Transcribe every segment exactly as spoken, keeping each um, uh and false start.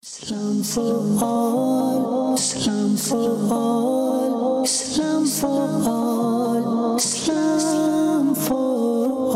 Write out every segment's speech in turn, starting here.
Islam for all, Islam for all, Islam for all, Islam for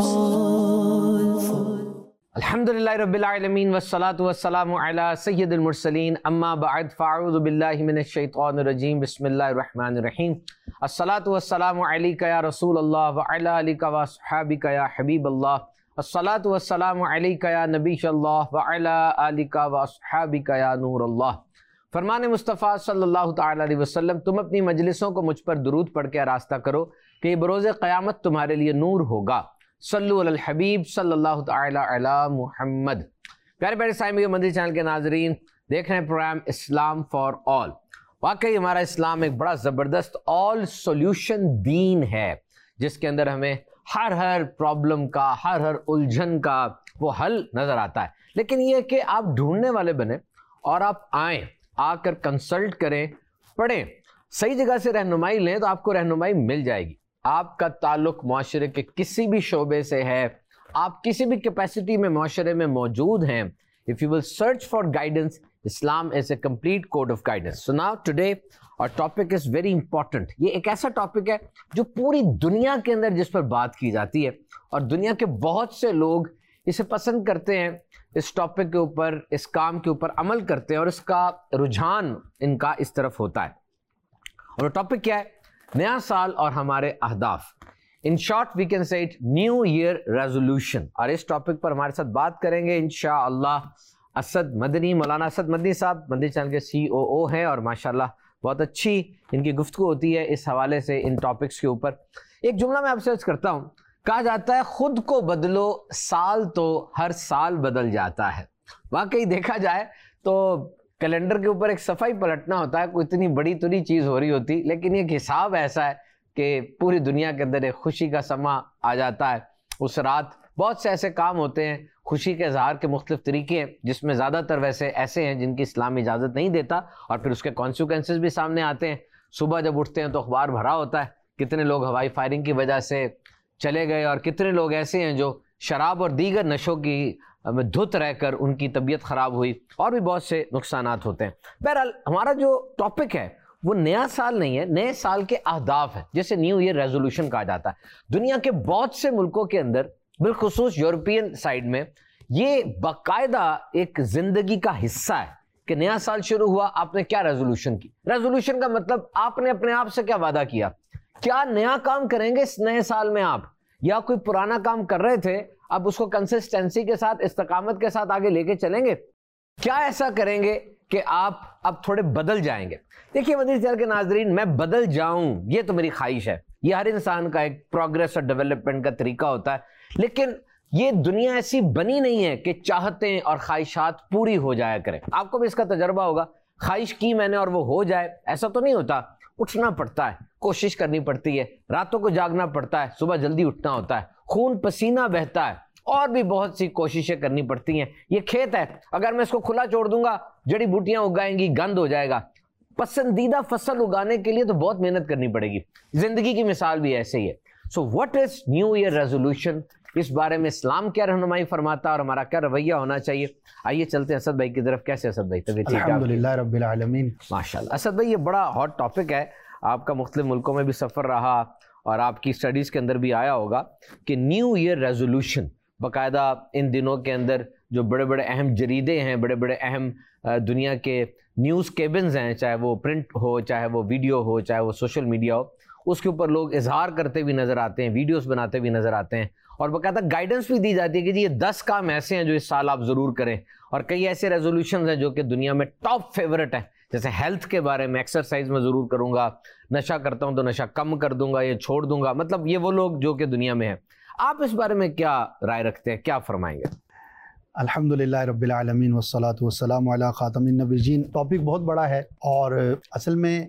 all. Alhamdulillahi Rabbil Alameen wassalatu wassalamu ala Sayyidil Mursaleen amma ba'd fa'udhu billahi minash shaitanir rajeem bismillahir rahmanir rahim. Assalatu wassalamu alayka ya Rasulullah wa ala alika wa ashabika ya Habiballah. अस्सलातु वस्सलामु अलैका या नबी अल्लाह व अला आलिका व अस्हाबिका या नूर अल्लाह। फरमान मुस्तफ़ा सल्लल्लाहु तआला अलैहि वसल्लम, तुम अपनी मजलिसों को मुझ पर दुरूद पढ़ के रास्ता करो कि बरोज़ क़यामत तुम्हारे लिए नूर होगा। सल्लु अलल हबीब सल्लल्लाहु तआला अला मुहम्मद। प्यारे प्यारे साइमियों मंदिर चैनल के नाजरीन, देख रहे हैं प्रोग्राम इस्लाम फॉर ऑल। वाकई हमारा इस्लाम एक बड़ा ज़बरदस्त ऑल सोल्यूशन दीन है, जिसके अंदर हमें हर हर प्रॉब्लम का, हर हर उलझन का वो हल नज़र आता है। लेकिन ये कि आप ढूंढने वाले बने और आप आएँ, आकर कंसल्ट करें, पढ़ें, सही जगह से रहनुमाई लें तो आपको रहनुमाई मिल जाएगी। आपका ताल्लुक़ माशरे के किसी भी शोबे से है, आप किसी भी कैपेसिटी में माशरे में मौजूद हैं, if you will search for guidance, Islam is a complete code of guidance. So now today our topic is very important. ये एक ऐसा टॉपिक है जो पूरी दुनिया के अंदर जिस पर बात की जाती है और दुनिया के बहुत से लोग इसे पसंद करते हैं, इस टॉपिक के ऊपर, इस काम के ऊपर अमल करते हैं और इसका रुझान इनका इस तरफ होता है। और वो टॉपिक क्या है? नया साल और हमारे अहदाफ। In short we can say it new year resolution. और इस टॉपिक पर हमारे साथ बात करेंगे इंशाअल्लाह असद मदनी, मौलाना असद मदनी साहब मंदिर चैनल के सी ओ ओ हैं और माशाल्लाह बहुत अच्छी इनकी गुफ्तगू होती है इस हवाले से, इन टॉपिक्स के ऊपर। एक जुमला मैं आपसे अर्ज करता हूँ, कहा जाता है खुद को बदलो साल तो हर साल बदल जाता है। वाकई देखा जाए तो कैलेंडर के ऊपर एक सफाई पलटना होता है, कोई इतनी बड़ी तुरी चीज़ हो रही होती, लेकिन एक हिसाब ऐसा है कि पूरी दुनिया के अंदर एक खुशी का समा आ जाता है। उस रात बहुत से ऐसे काम होते हैं, खुशी के इजहार के मुख्तलिफ तरीके हैं, जिसमें ज़्यादातर वैसे ऐसे हैं जिनकी इस्लाम इजाज़त नहीं देता और फिर उसके कॉन्सिक्वेंसेस भी सामने आते हैं। सुबह जब उठते हैं तो अखबार भरा होता है, कितने लोग हवाई फायरिंग की वजह से चले गए और कितने लोग ऐसे हैं जो शराब और दीगर नशों की धुत रहकर उनकी तबीयत ख़राब हुई, और भी बहुत से नुकसानात होते हैं। बहरहाल हमारा जो टॉपिक है वो नया साल नहीं है, नए साल के अहदाफ है, जिसे न्यू ईयर रेजोल्यूशन कहा जाता है। दुनिया के बहुत से मुल्कों के अंदर, बिलखुसूस यूरोपियन साइड में, ये बाकायदा एक जिंदगी का हिस्सा है कि नया साल शुरू हुआ, आपने क्या रेजोल्यूशन की। रेजोल्यूशन का मतलब आपने अपने आप से क्या वादा किया, क्या नया काम करेंगे इस नए साल में आप, या कोई पुराना काम कर रहे थे अब उसको कंसिस्टेंसी के साथ, इस्तकामत के साथ आगे लेके चलेंगे। क्या ऐसा करेंगे कि आप अब थोड़े बदल जाएंगे। देखिए मदीना चैनल के नाजरीन, मैं बदल जाऊं ये तो मेरी ख्वाहिश है, ये हर इंसान का एक प्रोग्रेस और डेवलपमेंट का तरीका होता है, लेकिन ये दुनिया ऐसी बनी नहीं है कि चाहते और ख्वाहिशात पूरी हो जाया करें। आपको भी इसका तजर्बा होगा, ख्वाहिश की मैंने और वो हो जाए, ऐसा तो नहीं होता। उठना पड़ता है, कोशिश करनी पड़ती है, रातों को जागना पड़ता है, सुबह जल्दी उठना होता है, खून पसीना बहता है, और भी बहुत सी कोशिशें करनी पड़ती हैं। ये खेत है, अगर मैं इसको खुला छोड़ दूंगा जड़ी बूटियां उगाएंगी, गंद हो जाएगा। पसंदीदा फसल उगाने के लिए तो बहुत मेहनत करनी पड़ेगी। जिंदगी की मिसाल भी ऐसे ही है। So what is new year resolution, इस बारे में इस्लाम क्या रहनुमाई फरमाता है और हमारा क्या रवैया होना चाहिए। आइए चलते हैं असद भाई की तरफ। कैसे असद भाई? तबीयत ठीक है? अल्हम्दुलिल्लाह रब्बिल आलमीन, माशाल्लाह। असद भाई, ये बड़ा हॉट टॉपिक है, आपका मुख्तलिफ मुल्कों में भी सफ़र रहा और आपकी स्टडीज़ के अंदर भी आया होगा कि न्यू ईयर रेजोल्यूशन बाकायदा इन दिनों के अंदर जो बड़े बड़े अहम जरीदे हैं, बड़े बड़े अहम दुनिया के न्यूज़ केबिन्स हैं, चाहे वो प्रिंट हो, चाहे वो वीडियो हो, चाहे वो सोशल मीडिया हो, उसके ऊपर लोग इजहार करते हुए नज़र आते हैं, वीडियोस बनाते हुए नज़र आते हैं, और बाकायदा गाइडेंस भी दी जाती है कि जी ये दस काम ऐसे हैं जो इस साल आप ज़रूर करें। और कई ऐसे रेजोल्यूशन हैं जो कि दुनिया में टॉप फेवरेट हैं, जैसे हेल्थ के बारे में, एक्सरसाइज में ज़रूर करूँगा, नशा करता हूँ तो नशा कम कर दूंगा, ये छोड़ दूंगा। मतलब ये वो लोग जो कि दुनिया में है। आप इस बारे में क्या राय रखते हैं, क्या फरमाएंगे? अल्हम्दुलिल्लाह रब्बिल आलमीन वस्सलातु वस्सलामु अला खातमिन नबिय्यीन। टॉपिक बहुत बड़ा है और असल में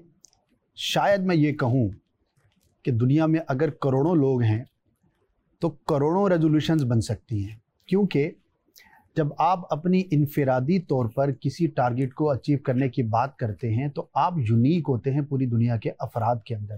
शायद मैं ये कहूँ कि दुनिया में अगर करोड़ों लोग हैं तो करोड़ों रेजोल्यूशंस बन सकती हैं, क्योंकि जब आप अपनी इनफिरादी तौर पर किसी टारगेट को अचीव करने की बात करते हैं तो आप यूनिक होते हैं पूरी दुनिया के अफराद के अंदर।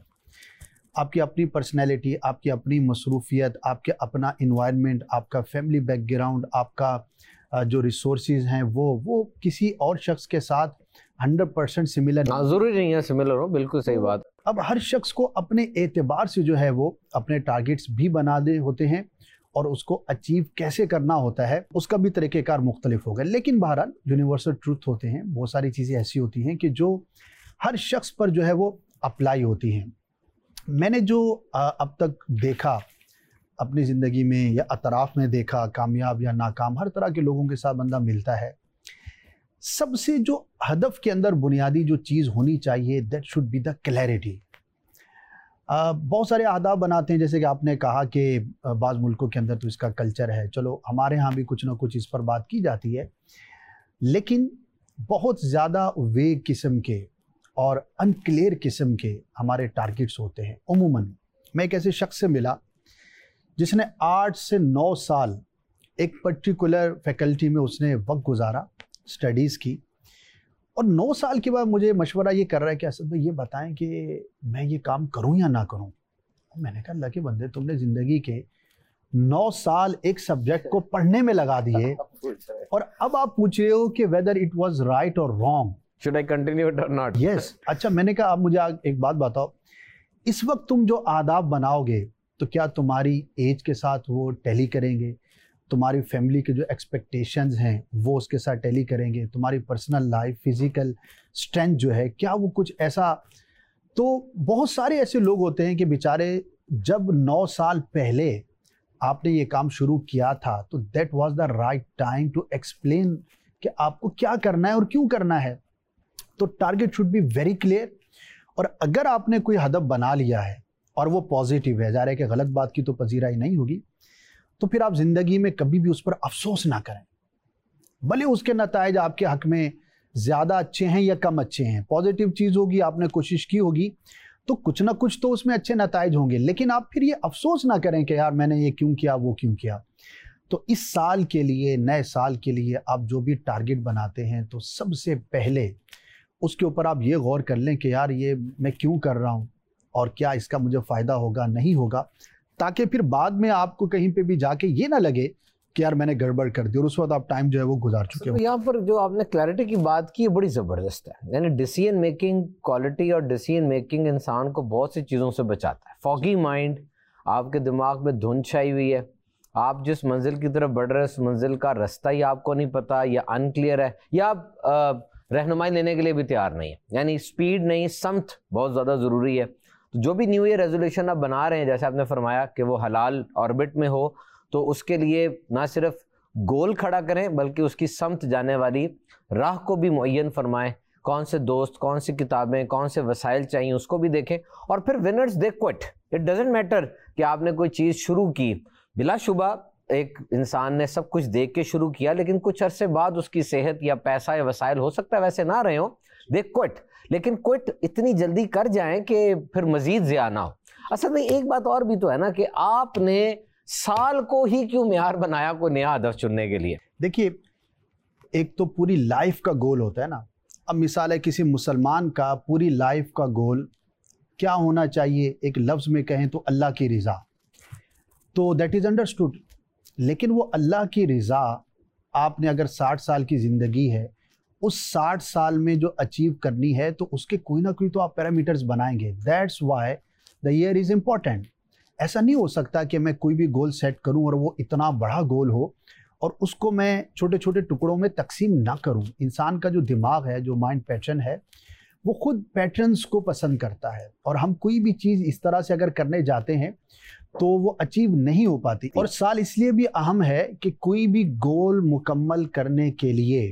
आपकी अपनी पर्सनैलिटी, आपकी अपनी मसरूफियत, आपके अपना इन्वायरमेंट, आपका फैमिली बैकग्राउंड, आपका जो रिसोर्सेज हैं वो वो किसी और शख्स के साथ हंड्रेड परसेंट सिमिलर, ज़रूरी नहीं है सिमिलर हो, बिल्कुल सही बात। अब हर शख्स को अपने एतबार से जो है वो अपने टारगेट्स भी बना दे होते हैं और उसको अचीव कैसे करना होता है उसका भी तरीक़ेकार मुख्तलिफ होगा। लेकिन बहरहाल यूनिवर्सल ट्रूथ होते हैं, बहुत सारी चीज़ें ऐसी होती हैं कि जो हर शख्स पर जो है वो अप्लाई होती हैं। मैंने जो अब तक देखा अपनी ज़िंदगी में या अतराफ़ में देखा, कामयाब या नाकाम, हर तरह के लोगों के साथ बंदा मिलता है, सबसे जो हदफ के अंदर बुनियादी जो चीज़ होनी चाहिए that should be the clarity. बहुत सारे आदाब बनाते हैं, जैसे कि आपने कहा कि बाज़ मुल्कों के अंदर तो इसका कल्चर है, चलो हमारे यहाँ भी कुछ ना कुछ इस पर बात की जाती है, लेकिन बहुत ज़्यादा वेग किस्म के और अनक्लियर किस्म के हमारे टारगेट्स होते हैं। उमूमन मैं एक ऐसे शख्स से मिला जिसने आठ से नौ साल एक पर्टिकुलर फैकल्टी में उसने वक्त गुजारा, स्टडीज़ की, और नौ साल के बाद मुझे मशवरा ये कर रहा है कि असद भाई ये बताएं कि मैं ये काम करूं या ना करूं। मैंने कहा अल्लाह के बंदे, तुमने ज़िंदगी के नौ साल एक सब्जेक्ट को पढ़ने में लगा दिए और अब आप पूछ रहे हो कि whether it was right or wrong, should I continue it or not. Yes, अच्छा मैंने कहा आप मुझे एक बात बताओ, इस वक्त तुम जो आदाब बनाओगे तो क्या तुम्हारी एज के साथ वो टैली करेंगे? तुम्हारी फैमिली के जो एक्सपेक्टेशंस हैं वो उसके साथ टैली करेंगे? तुम्हारी पर्सनल लाइफ, फिज़िकल स्ट्रेंथ जो है, क्या वो कुछ ऐसा? तो बहुत सारे ऐसे लोग होते हैं कि बेचारे जब नौ साल पहले आपने ये काम शुरू किया था तो that was the right time to explain कि आपको क्या करना है और क्यों करना है। तो target should be very clear, और अगर आपने कोई हदफ बना लिया है और वो पॉजिटिव है, ज़ाहिर है कि गलत बात की तो पजीराई नहीं होगी, तो फिर आप ज़िंदगी में कभी भी उस पर अफसोस ना करें, भले उसके नताइज आपके हक़ में ज़्यादा अच्छे हैं या कम अच्छे हैं। पॉजिटिव चीज़ होगी, आपने कोशिश की होगी तो कुछ ना कुछ तो उसमें अच्छे नताइज होंगे, लेकिन आप फिर ये अफसोस ना करें कि यार मैंने ये क्यों किया, वो क्यों किया। तो इस साल के लिए, नए साल के लिए आप जो भी टारगेट बनाते हैं तो सबसे पहले उसके ऊपर आप ये गौर कर लें कि यार ये मैं क्यों कर रहा हूँ और क्या इसका मुझे फ़ायदा होगा, नहीं होगा, ताकि फिर बाद में आपको कहीं पे भी जाके ये ना लगे कि यार मैंने गड़बड़ कर दी और उस वक्त आप टाइम जो है वो गुजार चुके हो। तो यहाँ पर जो आपने क्लैरिटी की बात की है बड़ी ज़बरदस्त है, यानी डिसीजन मेकिंग क्वालिटी और डिसीजन मेकिंग इंसान को बहुत सी चीज़ों से बचाता है। फॉगी माइंड, आपके दिमाग में धुंध छाई हुई है, आप जिस मंजिल की तरफ बढ़ रहे हैं उस मंजिल का रास्ता ही आपको नहीं पता, या अनक्लियर है, या आप रहनुमाई लेने के लिए भी तैयार नहीं है, यानी स्पीड नहीं, समत बहुत ज़्यादा ज़रूरी है। तो जो भी न्यू ईयर रेजोल्यूशन आप बना रहे हैं, जैसे आपने फरमाया कि वो हलाल ऑर्बिट में हो, तो उसके लिए ना सिर्फ गोल खड़ा करें बल्कि उसकी समत जाने वाली राह को भी मुअय्यन फरमाएं। कौन से दोस्त, कौन सी किताबें, कौन से वसाइल चाहिए उसको भी देखें। और फिर winners they quit, it doesn't matter कि आपने कोई चीज़ शुरू की, बिलाशुबा एक इंसान ने सब कुछ देख के शुरू किया, लेकिन कुछ अरसे बाद उसकी सेहत या पैसा या वसाइल हो सकता है वैसे ना रहे हो, दे क्विट। लेकिन क्विट इतनी जल्दी कर जाएं कि फिर मजीद ज़्यादा ना हो। असल में एक बात और भी तो है ना कि आपने साल को ही क्यों मेयार बनाया कोई नया हदफ चुनने के लिए? देखिए, एक तो पूरी लाइफ का गोल होता है ना। अब मिसाल है किसी मुसलमान का पूरी लाइफ का गोल क्या होना चाहिए, एक लफ्ज़ में कहें तो अल्लाह की रज़ा, तो दैट इज़ अंडरस्टूड। लेकिन वो अल्लाह की रज़ा आपने अगर साठ साल की ज़िंदगी है, उस साठ साल में जो अचीव करनी है तो उसके कोई ना कोई तो आप पैरामीटर्स बनाएंगे। That's why the year is important. ऐसा नहीं हो सकता कि मैं कोई भी गोल सेट करूं और वो इतना बड़ा गोल हो और उसको मैं छोटे छोटे टुकड़ों में तकसीम ना करूं। इंसान का जो दिमाग है, जो माइंड पैटर्न है, वो खुद पैटर्न्स को पसंद करता है, और हम कोई भी चीज़ इस तरह से अगर करने जाते हैं तो वो अचीव नहीं हो पाती। और साल इसलिए भी अहम है कि कोई भी गोल मुकम्मल करने के लिए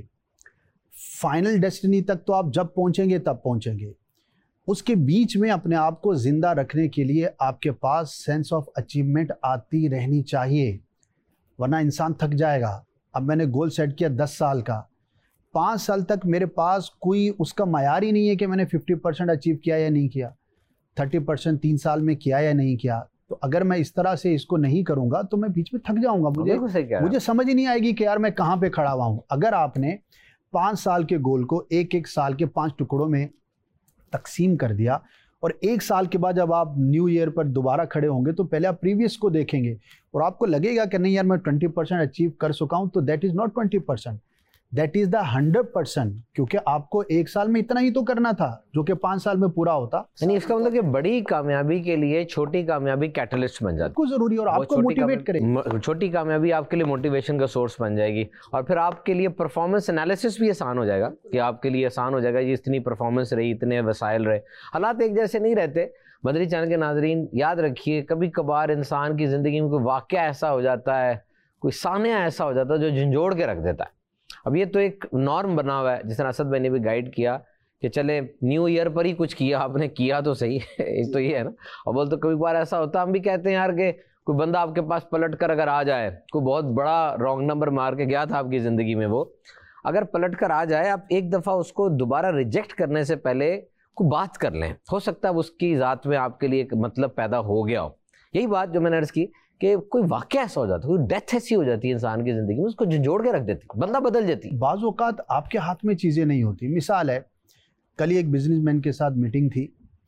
फाइनल डेस्टिनी तक तो आप जब पहुंचेंगे तब पहुंचेंगे, उसके बीच में अपने आप को ज़िंदा रखने के लिए आपके पास सेंस ऑफ अचीवमेंट आती रहनी चाहिए, वरना इंसान थक जाएगा। अब मैंने गोल सेट किया दस साल का, पाँच साल तक मेरे पास कोई उसका मयार ही नहीं है कि मैंने फिफ्टी परसेंट अचीव किया या नहीं किया, थर्टी परसेंट तीन साल में किया या नहीं किया। तो अगर मैं इस तरह से इसको नहीं करूँगा तो मैं बीच में थक जाऊँगा, मुझे मुझे समझ ही नहीं आएगी कि यार मैं कहाँ पर खड़ा हुआ हूँ। अगर आपने पाँच साल के गोल को एक एक साल के पाँच टुकड़ों में तकसीम कर दिया और एक साल के बाद जब आप न्यू ईयर पर दोबारा खड़े होंगे तो पहले आप प्रीवियस को देखेंगे और आपको लगेगा कि नहीं यार मैं ट्वेंटी परसेंट अचीव कर चुका हूँ, तो that is not twenty percent, that is the hundred percent, क्योंकि आपको एक साल में इतना ही तो करना था जो कि पाँच साल में पूरा होता। यानी इसका मतलब कि बड़ी कामयाबी के लिए छोटी कामयाबी कैटलिस्ट बन जाती है, कुछ ज़रूरी और आपको मोटिवेट करेगी। छोटी कामयाबी आपके लिए मोटिवेशन का सोर्स बन जाएगी और फिर आपके लिए परफॉर्मेंस एनालिसिस भी आसान हो जाएगा कि आपके लिए आसान हो जाएगा ये इतनी परफॉर्मेंस रही, इतने वसाइल रहे। हालात एक जैसे नहीं रहते। मदरी चैनल के नाजरीन याद रखिए, कभी कभार इंसान की ज़िंदगी में कोई वाक़या ऐसा हो जाता है, कोई सानिया ऐसा हो जाता है जो झंझोड़ के रख देता है। अब ये तो एक नॉर्म बना हुआ है, जिस तरह असद भाई ने भी गाइड किया कि चले न्यू ईयर पर ही कुछ किया, आपने किया तो सही एक तो ये है ना। और बोल तो कभी बार ऐसा होता है, हम भी कहते हैं यार कि कोई बंदा आपके पास पलट कर अगर आ जाए, कोई बहुत बड़ा रॉन्ग नंबर मार के गया था आपकी ज़िंदगी में, वो अगर पलट कर आ जाए, आप एक दफ़ा उसको दोबारा रिजेक्ट करने से पहले को बात कर लें। हो सकता है उसकी ज़ात में आपके लिए एक मतलब पैदा हो गया हो। यही बात जो मैंने अर्ज़ की कि कोई वाक़या ऐसा हो जाता है, कोई डेथ ऐसी हो जाती है इंसान की ज़िंदगी में, उसको झंझोड़ के रख देती, बंदा बदल जाती। बाज़ औक़ात आपके हाथ में चीज़ें नहीं होती। मिसाल है, कल ही एक बिजनेसमैन के साथ मीटिंग थी,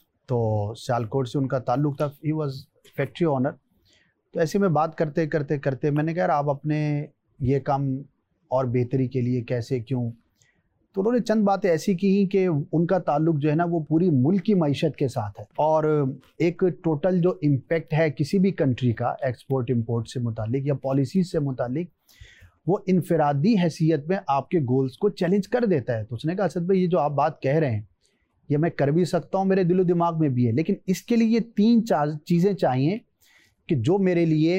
तो सियालकोट से उनका ताल्लुक़ था, ही वाज फैक्ट्री ओनर। तो ऐसे में बात करते करते करते मैंने कहा आप अपने ये काम और बेहतरी के लिए कैसे क्यों, तो उन्होंने चंद बातें ऐसी की कि उनका ताल्लुक जो है ना वो पूरी मुल्क की मईशत के साथ है, और एक टोटल जो इम्पेक्ट है किसी भी कंट्री का एक्सपोर्ट इंपोर्ट से मुतालिक या पॉलिसीज से मुतालिक, वो इनफरादी हैसियत में आपके गोल्स को चैलेंज कर देता है। तो उसने कहा असद भाई ये जो आप बात कह रहे हैं ये मैं कर भी सकता हूँ, मेरे दिलो दिमाग में भी है, लेकिन इसके लिए ये तीन चार चीज़ें चाहिए कि जो मेरे लिए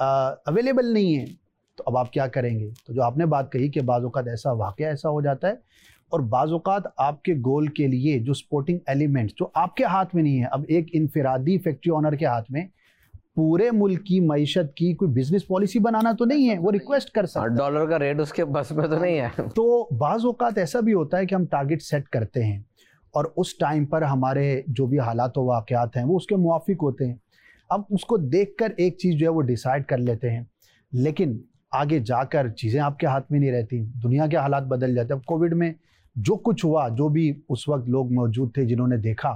अवेलेबल नहीं है। तो अब आप क्या करेंगे? तो जो आपने बात कही कि बाज़ औक़ात ऐसा वाक़या ऐसा हो जाता है, और बाज़ औक़ात आपके गोल के लिए जो स्पोर्टिंग एलिमेंट्स जो आपके हाथ में नहीं है, अब एक इनफरादी फैक्ट्री ओनर के हाथ में पूरे मुल्क की मईशत की कोई बिजनेस पॉलिसी बनाना तो नहीं है, वो रिक्वेस्ट कर सकता है, डॉलर का रेट उसके बस में तो नहीं है। तो बाज़ औक़ात ऐसा भी होता है कि हम टारगेट सेट करते हैं और उस टाइम पर हमारे जो भी हालात व वाक़यात हैं वो उसके मुआफ़िक होते हैं। अब उसको देखकर एक चीज़ जो है वो डिसाइड कर लेते हैं, लेकिन आगे जाकर चीज़ें आपके हाथ में नहीं रहती, दुनिया के हालात बदल जाते हैं। अब कोविड में जो कुछ हुआ, जो भी उस वक्त लोग मौजूद थे जिन्होंने देखा,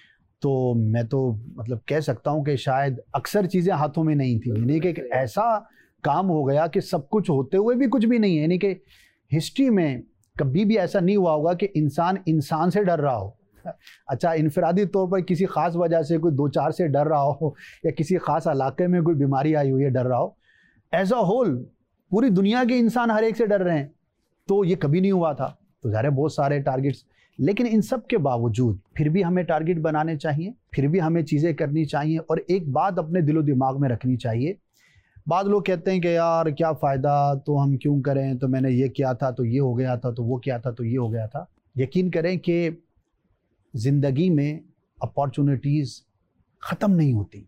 तो मैं तो मतलब कह सकता हूँ कि शायद अक्सर चीज़ें हाथों में नहीं थी, यानी कि एक ऐसा काम हो गया कि सब कुछ होते हुए भी कुछ भी नहीं है। यानी कि हिस्ट्री में कभी भी ऐसा नहीं हुआ होगा कि इंसान इंसान से डर रहा हो। अच्छा, इनफरादी तौर पर किसी ख़ास वजह से कोई दो चार से डर रहा हो या किसी ख़ास इलाके में कोई बीमारी आई हुई है डर रहा हो, एज अ होल पूरी दुनिया के इंसान हर एक से डर रहे हैं, तो ये कभी नहीं हुआ था। तो ज़ाहिर है बहुत सारे टारगेट्स, लेकिन इन सब के बावजूद फिर भी हमें टारगेट बनाने चाहिए, फिर भी हमें चीज़ें करनी चाहिए, और एक बात अपने दिलो दिमाग में रखनी चाहिए। बाद लोग कहते हैं कि यार क्या फ़ायदा, तो हम क्यों करें, तो मैंने ये किया था तो ये हो गया था, तो वो किया था तो ये हो गया था। यकीन करें कि ज़िंदगी में अपॉर्चुनिटीज़ ख़त्म नहीं होती,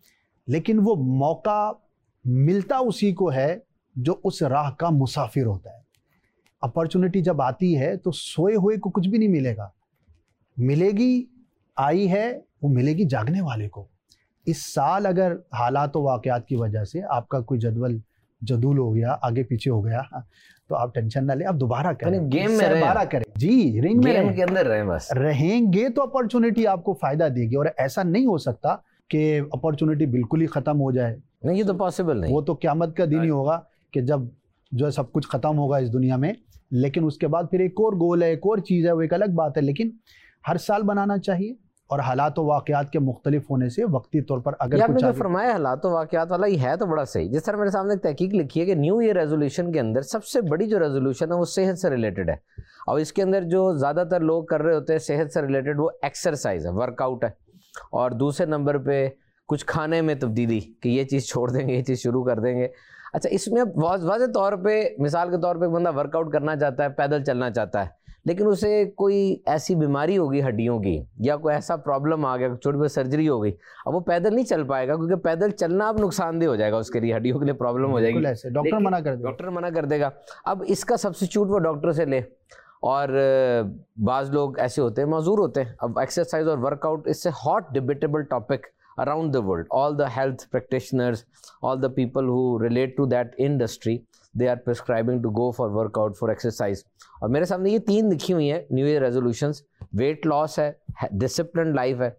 लेकिन वो मौका मिलता उसी को है जो उस राह का मुसाफिर होता है। अपॉर्चुनिटी जब आती है तो सोए हुए को कुछ भी नहीं मिलेगा, मिलेगी, आई है, वो मिलेगी जागने वाले को। इस साल अगर हालात व वाक़यात की वजह से आपका कोई जदवल जदूल हो गया, आगे पीछे हो गया, तो आप टेंशन ना ले, आप दोबारा करें, गेम में दोबारा करें जी, रिंग में गेम के अंदर रहें, बस रहेंगे तो अपॉर्चुनिटी आपको फ़ायदा देगी। और ऐसा नहीं हो सकता कि अपॉर्चुनिटी बिल्कुल ही ख़त्म हो जाए, नहीं, ये तो पॉसिबल नहीं। वो तो क़यामत का दिन ही होगा कि जब जो है सब कुछ ख़त्म होगा इस दुनिया में, लेकिन उसके बाद फिर एक और गोल है, एक और चीज़ है, वो एक अलग बात है। लेकिन हर साल बनाना चाहिए, और हालात व वाक़यात के मुख्तलिफ होने से वक्ती तौर पर अगर आपने जो फरमाया हालात व वाक़यात वाला, ये है तो बड़ा सही। जिस तरह मेरे सामने एक तहकीक लिखी है कि न्यू ईयर रेजोल्यूशन के अंदर सबसे बड़ी जो रेजोल्यूशन है वो सेहत से रिलेटेड है, और इसके अंदर जो ज़्यादातर लोग कर रहे होते हैं सेहत से रिलेटेड वो एक्सरसाइज है, वर्कआउट है, और दूसरे नंबर पे कुछ खाने में तब्दीली कि ये चीज़ छोड़ देंगे, ये चीज़ शुरू कर देंगे। अच्छा, इसमें वाज़े तौर पे मिसाल के तौर पे एक बंदा वर्कआउट करना चाहता है, पैदल चलना चाहता है, लेकिन उसे कोई ऐसी बीमारी होगी हड्डियों की, या कोई ऐसा प्रॉब्लम आ गया, छोटी बहुत सर्जरी हो गई, अब वो पैदल नहीं चल पाएगा, क्योंकि पैदल चलना अब नुकसानदेह हो जाएगा उसके लिए, हड्डियों के लिए प्रॉब्लम हो जाएगी, डॉक्टर मना कर देगा डॉक्टर मना कर देगा। अब इसका सब्स्टिट्यूट वो डॉक्टर से ले, और बाज़ लोग ऐसे होते हैं, माजूर होते हैं। अब एक्सरसाइज और वर्कआउट इससे hot debatable topic around the world. All the health practitioners, all the people who relate to that industry, they are prescribing to go for workout, for exercise. और मेरे सामने ये तीन लिखी हुई हैं new year resolutions. Weight loss है, discipline life है,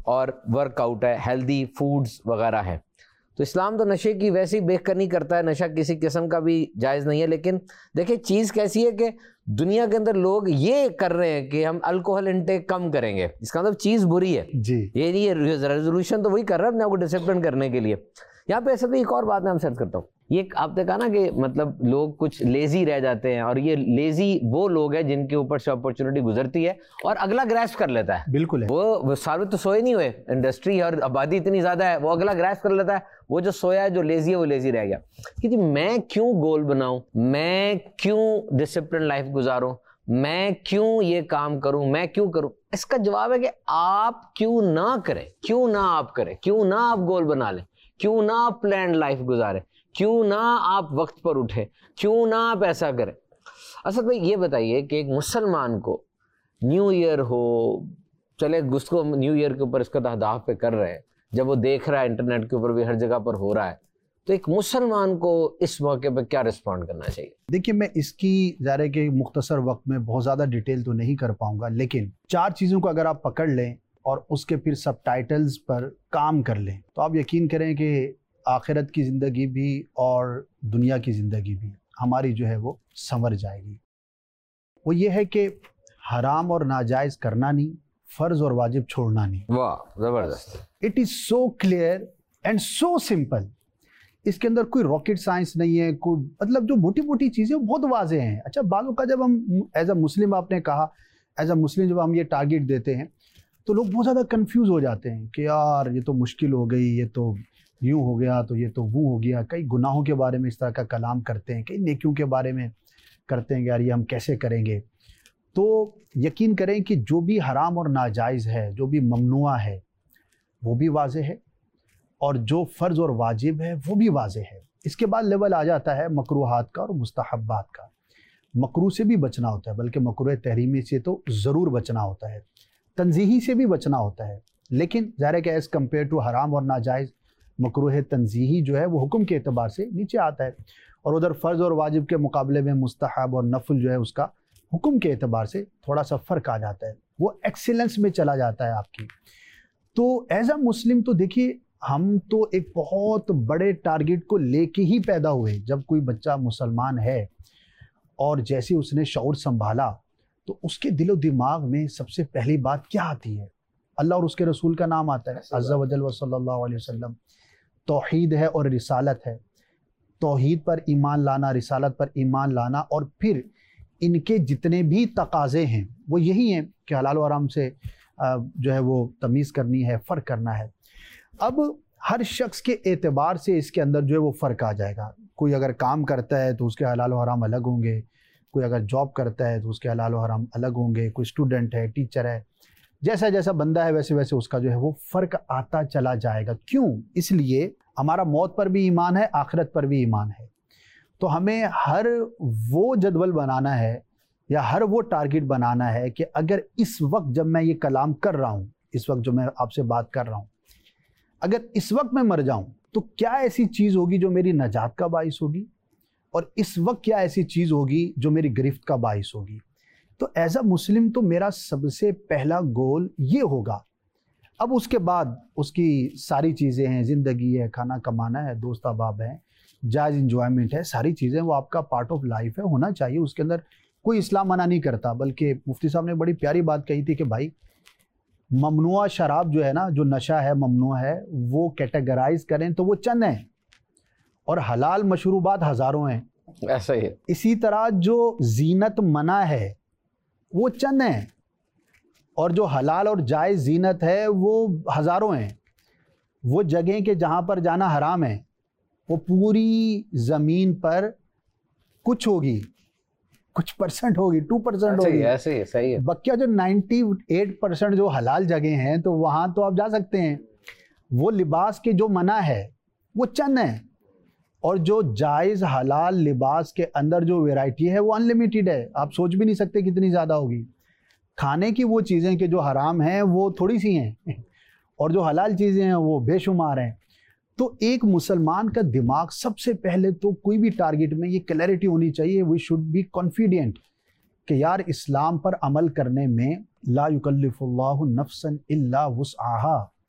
और वर्कआउट है, हेल्दी फूड्स वगैरह है। तो इस्लाम तो नशे की वैसे ही बेख कर नहीं करता है, नशा किसी किस्म का भी जायज़ नहीं है। लेकिन देखिए चीज़ कैसी है कि दुनिया के अंदर लोग ये कर रहे हैं कि हम अल्कोहल इंटेक कम करेंगे, इसका मतलब चीज़ बुरी है जी। ये नहीं है, रेजोल्यूशन तो वही कर रहा है अपने आपको डिसिप्लिन करने के लिए। यहाँ पे ऐसा भी एक और बात मैं आपसे अर्ज करता हूँ, ये आपने कहा ना कि मतलब लोग कुछ लेजी रह जाते हैं, और ये लेजी वो लोग हैं जिनके ऊपर से अपॉर्चुनिटी गुजरती है और अगला ग्रैस्प कर लेता है। बिल्कुल है। वो, वो सारे तो सोए नहीं हुए, इंडस्ट्री और आबादी इतनी ज्यादा है, वो अगला ग्रैस्प कर लेता है। वो जो सोया है, जो लेजी है, वो लेजी रह गया कि जी मैं क्यों गोल बनाऊं, मैं क्यों डिसिप्लिन लाइफ गुजारूं, मैं क्यों ये काम करूं, मैं क्यों करूं। इसका जवाब है कि आप क्यों ना करें, क्यों ना आप करें, क्यों ना आप गोल बना लें, क्यों ना आप प्लान लाइफ गुजारें, क्यों ना आप वक्त पर उठे, क्यों ना आप ऐसा करें। असद भाई ये बताइए कि एक मुसलमान को न्यू ईयर हो, चले उसको न्यू ईयर के ऊपर इसका अहदाफ पे कर रहे हैं, जब वो देख रहा है इंटरनेट के ऊपर भी हर जगह पर हो रहा है, तो एक मुसलमान को इस मौके पर क्या रिस्पॉन्ड करना चाहिए? देखिए मैं इसकी ज़ाहिर है कि मुख्तसर वक्त में बहुत ज़्यादा डिटेल तो नहीं कर पाऊंगा, लेकिन चार चीज़ों को अगर आप पकड़ लें और उसके फिर सब टाइटल्स पर काम कर लें तो आप यकीन करें कि आखिरत की ज़िंदगी भी और दुनिया की ज़िंदगी भी हमारी जो है वो संवर जाएगी। वो ये है कि हराम और नाजायज़ करना नहीं, फ़र्ज़ और वाजिब छोड़ना नहीं। वाह ज़बरदस्त। It is so clear and so simple. इसके अंदर कोई रॉकेट साइंस नहीं है, कोई मतलब जो मोटी मोटी चीज़ें बहुत वाज़ेह हैं। अच्छा बालों का जब हम एज अ मुस्लिम, आपने कहा एज अ मुस्लिम जब हम ये टारगेट देते हैं तो लोग बहुत ज़्यादा कंफ्यूज हो जाते हैं कि यार ये तो मुश्किल हो गई, ये तो यूँ हो गया, तो ये तो वो हो गया। कई गुनाहों के बारे में इस तरह का कलाम करते हैं, कई नेकियों के बारे में करते हैं, यार ये हम कैसे करेंगे। तो यकीन करें कि जो भी हराम और नाजायज़ है, जो भी ममनुआ है वो भी वाज़ेह है, और जो फ़र्ज़ और वाजिब है वो भी वाज़ेह है। इसके बाद लेवल आ जाता है मकरूहात का और मुस्तहब्बात का। मकरूह से भी बचना होता है, बल्कि मकरूह तहरीमी से तो ज़रूर बचना होता है, तंज़ीही से भी बचना होता है। लेकिन ज़ाहिर है कि एज़ कम्पेयर टू हराम और नाजायज़, मकरूह तंज़ीही जो है वो हुक्म के एतबार से नीचे आता है, और उधर फ़र्ज़ और वाजिब के मुकाबले में मुस्तहब और नफल जो है उसका हुक्म के एतबार से थोड़ा सा फ़र्क आ जाता है, वो एक्सीलेंस में चला जाता है आपकी। तो एज़ अ मुस्लिम तो देखिए हम तो एक बहुत बड़े टारगेट को लेके ही पैदा हुए। जब कोई बच्चा मुसलमान है और जैसे उसने शऊर संभाला तो उसके दिलो दिमाग में सबसे पहली बात क्या आती है? अल्लाह और उसके रसूल का नाम आता है, अज़्ज़ा वजल व सल्लल्लाहु अलैहि वसल्लम। तौहीद है और रिसालत है, तौहीद पर ईमान लाना, रिसालत पर ईमान लाना, और फिर इनके जितने भी तकाज़े हैं वो यही हैं कि हलाल और हराम से जो है वो तमीज़ करनी है, फ़र्क करना है। अब हर शख्स के एतबार से इसके अंदर जो है वो फ़र्क आ जाएगा। कोई अगर काम करता है तो उसके हलाल और हराम अलग होंगे, कोई अगर जॉब करता है तो उसके हलाल और हराम अलग होंगे, कोई स्टूडेंट है, टीचर है, जैसा जैसा बंदा है वैसे वैसे उसका जो है वो फ़र्क आता चला जाएगा। क्यों? इसलिए हमारा मौत पर भी ईमान है, आखिरत पर भी ईमान है। तो हमें हर वो जदवल बनाना है या हर वो टारगेट बनाना है कि अगर इस वक्त जब मैं ये कलाम कर रहा हूँ, इस वक्त जो मैं आपसे बात कर रहा हूँ, अगर इस वक्त मैं मर जाऊं तो क्या ऐसी चीज़ होगी जो मेरी नजात का बाइस होगी, और इस वक्त क्या ऐसी चीज़ होगी जो मेरी गिरफ्त का बाइस होगी। तो एज अ मुस्लिम तो मेरा सबसे पहला गोल ये होगा। अब उसके बाद उसकी सारी चीज़ें हैं, ज़िंदगी है, खाना कमाना है, दोस्त अहबाब हैं, जायज़ इंजॉयमेंट है, सारी चीज़ें वो आपका पार्ट ऑफ लाइफ है, होना चाहिए। उसके अंदर कोई इस्लाम मना नहीं करता, बल्कि मुफ्ती साहब ने बड़ी प्यारी बात कही थी कि भाई ममनुआ शराब जो है ना, जो नशा है ममनुआ है, वो कैटेगराइज करें तो वो चंद हैं और हलाल मशरूबात हज़ारों हैं। ऐसा ही है। इसी तरह जो जीनत मना है वो चंद हैं, और जो हलाल और जायज़ जीनत है वो हज़ारों हैं। वो जगह के जहाँ पर जाना हराम है वो पूरी ज़मीन पर कुछ होगी, कुछ परसेंट होगी, टू परसेंट होगी। ऐसे ही सही है। बक्या जो अट्ठानवे परसेंट जो हलाल जगह हैं तो वहाँ तो आप जा सकते हैं। वो लिबास के जो मना है वो चंद है, और जो जायज़ हलाल लिबास के अंदर जो वैरायटी है वो अनलिमिटेड है। आप सोच भी नहीं सकते कितनी ज़्यादा होगी। खाने की वो चीज़ें कि जो हराम हैं वो थोड़ी सी हैं और जो हलाल चीज़ें हैं वो बेशुमार हैं। तो एक मुसलमान का दिमाग सबसे पहले तो कोई भी टारगेट में ये क्लैरिटी होनी चाहिए, वी शुड बी कॉन्फिडेंट कि यार इस्लाम पर अमल करने में ला युकल्लिफुल्लाहु नफ्सन इल्ला वुसअहा,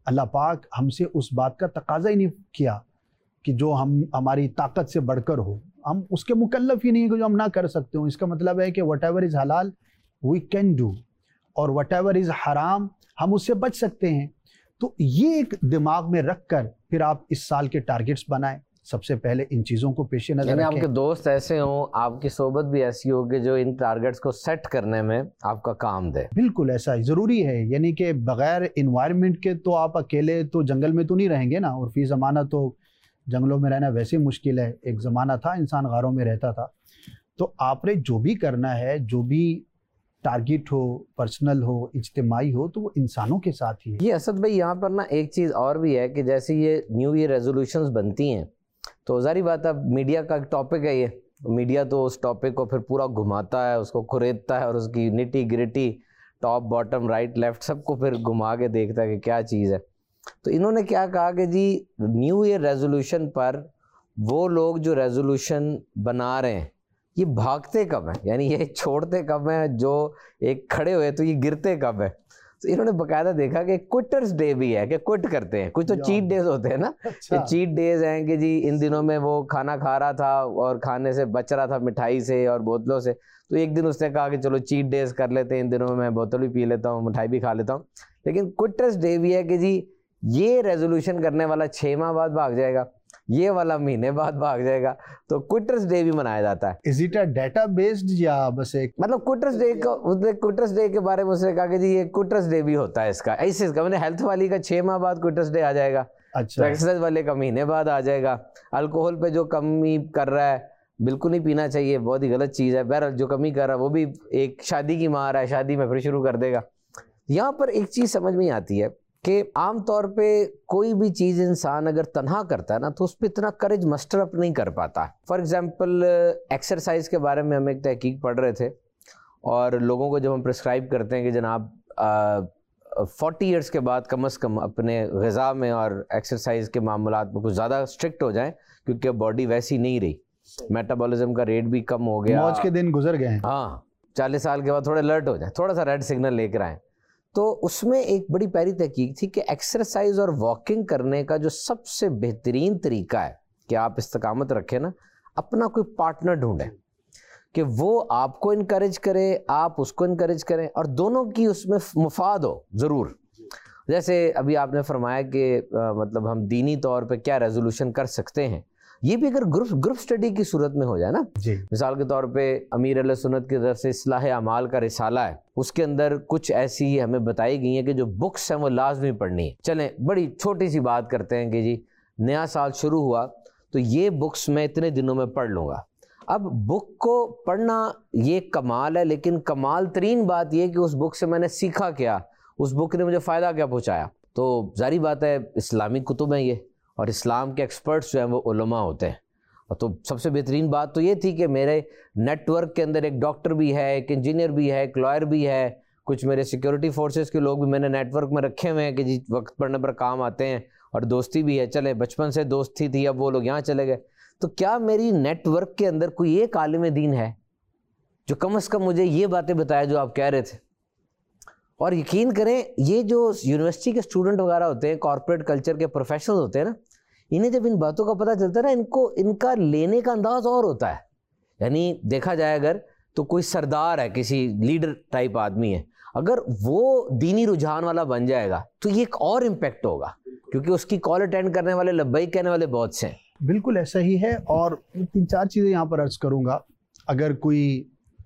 अल्लाह पाक हमसे उस बात का तकाजा ही नहीं किया कि जो हम हमारी ताकत से बढ़कर हो, हम उसके मुकल्लफ ही नहीं है कि जो हम ना कर सकते हो। इसका मतलब है कि वट एवर इज़ हलाल वी कैन डू और वट एवर इज़ हराम हम उससे बच सकते हैं। तो ये एक दिमाग में रख कर फिर आप इस साल के टारगेट्स बनाएं। सबसे पहले इन चीज़ों को पेश नज़र रखें। आपके दोस्त ऐसे हों, आपकी सोबत भी ऐसी हो कि जो इन टारगेट्स को सेट करने में आपका काम दे। बिल्कुल ऐसा ही ज़रूरी है, यानी कि बग़ैर इन्वायरमेंट के तो आप अकेले तो जंगल में तो नहीं रहेंगे ना, और फी ज़माना तो जंगलों में रहना वैसे मुश्किल है। एक ज़माना था इंसान गारों में रहता था। तो आपने जो भी करना है, जो भी टारगेट हो, पर्सनल हो, इज्तिमाई हो, तो वो इंसानों के साथ ही है। ये असद भाई यहाँ पर ना एक चीज़ और भी है कि जैसे ये न्यू ईयर रेजोल्यूशंस बनती हैं तो जारी बात है मीडिया का टॉपिक है ये, मीडिया तो उस टॉपिक को फिर पूरा घुमाता है, उसको कुरेदता है और उसकी nitty gritty top bottom right left सबको फिर घुमा के देखता है कि क्या चीज़ है। तो इन्होंने क्या कहा कि जी न्यू ईयर रेजोल्यूशन पर वो लोग जो रेजोल्यूशन बना रहे हैं ये भागते कब हैं, यानी ये छोड़ते कब हैं, जो एक खड़े हुए तो ये गिरते कब है। तो इन्होंने बकायदा देखा कि क्विटर्स डे भी है कि क्विट करते हैं। कुछ तो चीट डेज होते हैं ना, अच्छा। चीट डेज हैं कि जी इन दिनों में वो खाना खा रहा था और खाने से बच रहा था मिठाई से और बोतलों से, तो एक दिन उसने कहा कि चलो चीट डेज कर लेते हैं, इन दिनों में मैं बोतल भी पी लेता हूँ, मिठाई भी खा लेता हूँ। लेकिन क्विटर्स डे भी है कि जी ये रेजोल्यूशन करने वाला छः माह बाद भाग जाएगा, ये वाला महीने बाद भाग जाएगा, तो क्विटर्स डे भी मनाया जाता है। Is it a data based या बस एक मतलब क्विटर्स डे को, उसने क्विटर्स डे के बारे में उसने कहा कि जी ये क्विटर्स डे भी होता है इसका, ऐसे इसका मैंने हेल्थ वाली का छः माह बाद क्विटर्स डे आ जाएगा, अच्छा, तो एक्सरसाइज वाले का महीने बाद आ जाएगा। अल्कोहल पे जो कमी कर रहा है बिल्कुल नहीं पीना चाहिए, बहुत ही गलत चीज़ है, बहरहाल जो कमी कर रहा है वो भी एक शादी की मार है, शादी में फिर शुरू कर देगा। यहाँ पर एक चीज़ समझ में आती है कि आम तौर पे कोई भी चीज़ इंसान अगर तन्हा करता है ना तो उस पर इतना करेज मस्टर अप नहीं कर पाता। फॉर एग्जांपल एक्सरसाइज के बारे में हम एक तहकीक पढ़ रहे थे और लोगों को जब हम प्रिस्क्राइब करते हैं कि जनाब फोर्टी इयर्स के बाद कम अज़ कम अपने ग़िज़ा में और एक्सरसाइज के मामलात में कुछ ज़्यादा स्ट्रिक्ट हो जाएं, क्योंकि बॉडी वैसी नहीं रही, मेटाबॉलिज्म का रेट भी कम हो गया, मौज के दिन गुजर गए हैं। हाँ, चालीस साल के बाद थोड़े अलर्ट हो जाए, थोड़ा सा रेड सिग्नल लेकर आए। तो उसमें एक बड़ी प्यारी तहकीक थी कि एक्सरसाइज और वॉकिंग करने का जो सबसे बेहतरीन तरीका है कि आप इस्तकामत रखें ना, अपना कोई पार्टनर ढूंढें कि वो आपको इनकरेज करे, आप उसको इनकरेज करें और दोनों की उसमें मुफाद हो ज़रूर। जैसे अभी आपने फरमाया कि आ, मतलब हम दीनी तौर पे क्या रेजोल्यूशन कर सकते हैं, ये भी अगर ग्रुप ग्रुप स्टडी की सूरत में हो जाए ना, मिसाल के तौर पे अमीर अहले सुन्नत की तरफ से इस्लाह अमाल का रिसाला है, उसके अंदर कुछ ऐसी हमें बताई गई है कि जो बुक्स हैं वो लाजमी पढ़नी है। चलें बड़ी छोटी सी बात करते हैं कि जी नया साल शुरू हुआ तो ये बुक्स मैं इतने दिनों में पढ़ लूँगा। अब बुक को पढ़ना ये कमाल है, लेकिन कमाल तरीन बात यह कि उस बुक से मैंने सीखा क्या, उस बुक ने मुझे फ़ायदा क्या पहुँचाया। तो जारी बात है इस्लामी कुतुब हैं ये, और इस्लाम के एक्सपर्ट्स जो हैं वो उलमा होते हैं। और तो सबसे बेहतरीन बात तो ये थी कि मेरे नेटवर्क के अंदर एक डॉक्टर भी है, एक इंजीनियर भी है, एक लॉयर भी है, कुछ मेरे सिक्योरिटी फोर्सेस के लोग भी मैंने नेटवर्क में रखे हुए हैं कि जी वक्त पड़ने पर काम आते हैं, और दोस्ती भी है, चले बचपन से दोस्ती थी, अब वो लोग यहाँ चले गए। तो क्या मेरी नेटवर्क के अंदर कोई एक आलिम दीन है जो कम अज़ कम मुझे ये बातें बताए जो आप कह रहे थे? और यकीन करें ये जो यूनिवर्सिटी के स्टूडेंट वगैरह होते हैं, कॉर्पोरेट कल्चर के प्रोफेशनल्स होते हैं ना, इन्हें जब इन बातों का पता चलता है ना, इनको इनका लेने का अंदाज और होता है। यानी देखा जाए अगर तो कोई सरदार है, किसी लीडर टाइप आदमी है, अगर वो दीनी रुझान वाला बन जाएगा तो ये एक और इम्पेक्ट होगा, क्योंकि उसकी कॉल अटेंड करने वाले, लब्बैक कहने वाले बहुत से हैं। बिल्कुल ऐसा ही है। और तीन चार चीज़ें यहाँ पर अर्ज करूँगा। अगर कोई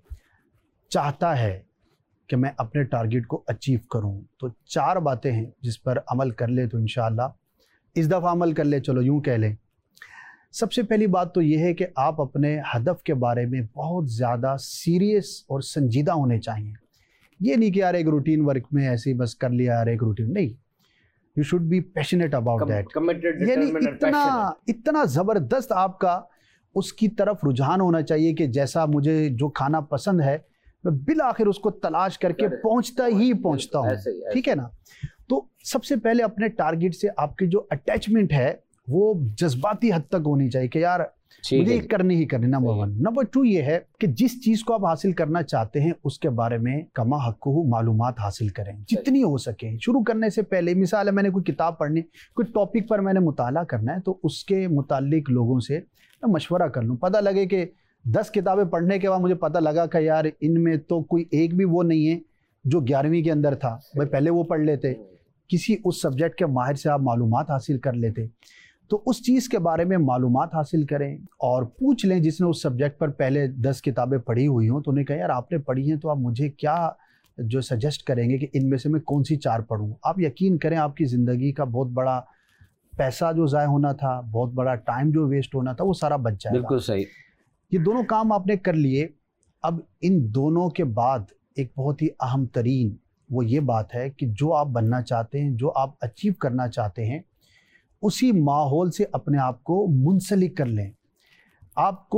चाहता है कि मैं अपने टारगेट को अचीव करूँ तो चार बातें हैं जिस पर अमल कर ले तो इंशाअल्लाह इस दफ़ा अमल कर ले, चलो यूँ कह लें। सबसे पहली बात तो ये है कि आप अपने हदफ के बारे में बहुत ज़्यादा सीरियस और संजीदा होने चाहिए। ये नहीं कि यार एक रूटीन वर्क में ऐसे ही बस कर लिया यार एक रूटीन, नहीं, you should be passionate about that. यानी इतना इतना ज़बरदस्त आपका उसकी तरफ रुझान होना चाहिए कि जैसा मुझे जो खाना पसंद है मैं बिल आखिर उसको तलाश करके पहुंचता ही पहुंचता हूँ, ठीक है ना। तो सबसे पहले अपने टारगेट से आपकी जो अटैचमेंट है वो जज्बाती हद तक होनी चाहिए कि यार मुझे ये करनी ही करनी, नंबर वन। नंबर टू ये है कि जिस चीज को आप हासिल करना चाहते हैं उसके बारे में कमा हक़्क़ुहु मालूमात हासिल करें जितनी हो सके। शुरू करने से पहले मिसाल है, मैंने कोई किताब पढ़नी, कोई टॉपिक पर मैंने मुताला करना है, तो उसके मुतालिक लोगों से मैं मशवरा कर लूँ। पता लगे कि दस किताबें पढ़ने के बाद मुझे पता लगा कि यार इनमें तो कोई एक भी वो नहीं है जो ग्यारहवीं के अंदर था, भाई पहले वो पढ़ लेते, किसी उस सब्जेक्ट के माहिर से आप मालूमात हासिल कर लेते। तो उस चीज़ के बारे में मालूमात हासिल करें और पूछ लें जिसने उस सब्जेक्ट पर पहले दस किताबें पढ़ी हुई हों, तो उन्हें कहें यार आपने पढ़ी हैं तो आप मुझे क्या जो सजेस्ट करेंगे कि इनमें से मैं कौन सी चार पढ़ूँ। आप यकीन करें आपकी ज़िंदगी का बहुत बड़ा पैसा जो ज़ाय होना था, बहुत बड़ा टाइम जो वेस्ट होना था, वो सारा बच जाएगा। बिल्कुल सही। ये दोनों काम आपने कर लिए। अब इन दोनों के बाद एक बहुत ही अहम तरीन वो ये बात है कि जो आप बनना चाहते हैं, जो आप अचीव करना चाहते हैं, उसी माहौल से अपने आप को मुंसलिक कर लें। आपको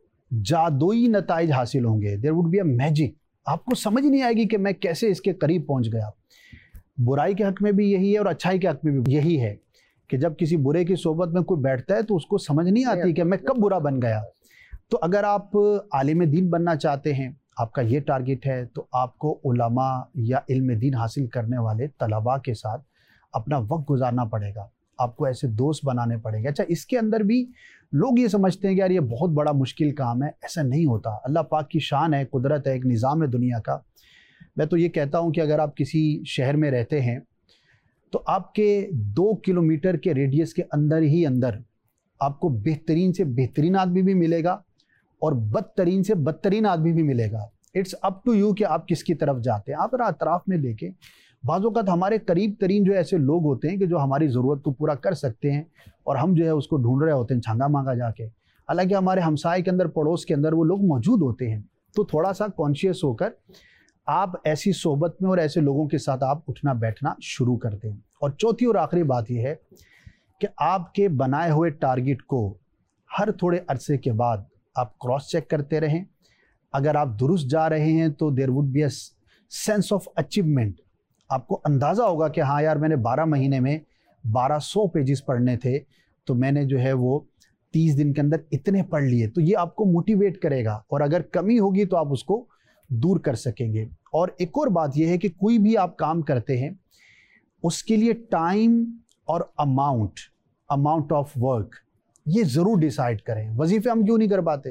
जादुई नताइज हासिल होंगे, there would be a magic. आपको समझ नहीं आएगी कि मैं कैसे इसके करीब पहुंच गया। बुराई के हक में भी यही है और अच्छाई के हक में भी यही है कि जब किसी बुरे की सोबत में कोई बैठता है तो उसको समझ नहीं आती कि मैं कब बुरा बन गया। तो अगर आप आलिम दीन बनना चाहते हैं, आपका ये टारगेट है, तो आपको उलमा या इल्म दीन हासिल करने वाले तलबा के साथ अपना वक्त गुजारना पड़ेगा। आपको ऐसे दोस्त बनाने पड़ेंगे। अच्छा, इसके अंदर भी लोग ये समझते हैं कि यार ये बहुत बड़ा मुश्किल काम है, ऐसा नहीं होता। अल्लाह पाक की शान है, कुदरत है, एक निज़ाम है दुनिया का। मैं तो ये कहता हूँ कि अगर आप किसी शहर में रहते हैं तो आपके दो किलोमीटर के रेडियस के अंदर ही अंदर आपको बेहतरीन से बेहतरीन आदमी भी मिलेगा और बदतरीन से बदतरीन आदमी भी मिलेगा। इट्स अप टू यू कि आप किसकी तरफ जाते हैं। आप अतराफ में देखें, बाज़ औक़ात हमारे करीब तरीन जो ऐसे लोग होते हैं कि जो हमारी ज़रूरत को पूरा कर सकते हैं और हम जो है उसको ढूंढ रहे होते हैं छांगा मांगा जाके। हालांकि हमारे हमसाए के अंदर, पड़ोस के अंदर वो लोग मौजूद होते हैं। तो थोड़ा सा कॉन्शियस होकर आप ऐसी सोबत में और ऐसे लोगों के साथ आप उठना बैठना शुरू कर दें। और चौथी और आखिरी बात यह है कि आपके बनाए हुए टारगेट को हर थोड़े अरसे के बाद आप क्रॉस चेक करते रहें। अगर आप दुरुस्त जा रहे हैं तो there would be a sense of achievement. आपको अंदाज़ा होगा कि हाँ यार, मैंने बारह महीने में बारह सौ पेजेस पढ़ने थे, तो मैंने जो है वो तीस दिन के अंदर इतने पढ़ लिए। तो ये आपको मोटिवेट करेगा और अगर कमी होगी तो आप उसको दूर कर सकेंगे। और एक और बात यह है कि कोई भी आप काम करते हैं उसके लिए टाइम और अमाउंट अमाउंट ऑफ वर्क ये ज़रूर डिसाइड करें। वजीफ़े हम क्यों नहीं कर पाते?